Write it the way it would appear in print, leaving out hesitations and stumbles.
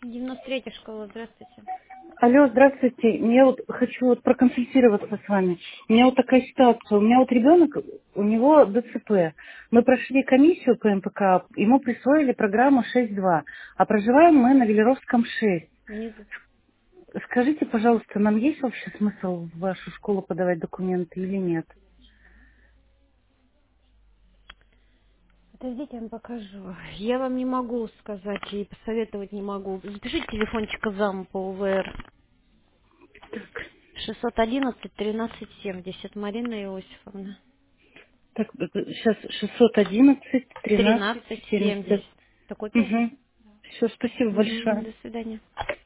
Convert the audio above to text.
93-я школа, здравствуйте. Алло, здравствуйте. Я вот хочу вот проконсультироваться с вами. У меня вот такая ситуация. У меня вот ребенок, у него ДЦП. Мы прошли комиссию по МПК, ему присвоили программу 6.2, а проживаем мы на Велеровском 6. Внизу. Скажите, пожалуйста, нам есть вообще смысл в вашу школу подавать документы или нет? Подождите, я вам покажу. Я вам не могу сказать и посоветовать не могу. Запишите телефончика зам по УВР. 611-13-70. Марина Иосифовна. Так, сейчас 611, 13, 70. 13-70. Это копия? Угу. Все, спасибо большое. До свидания.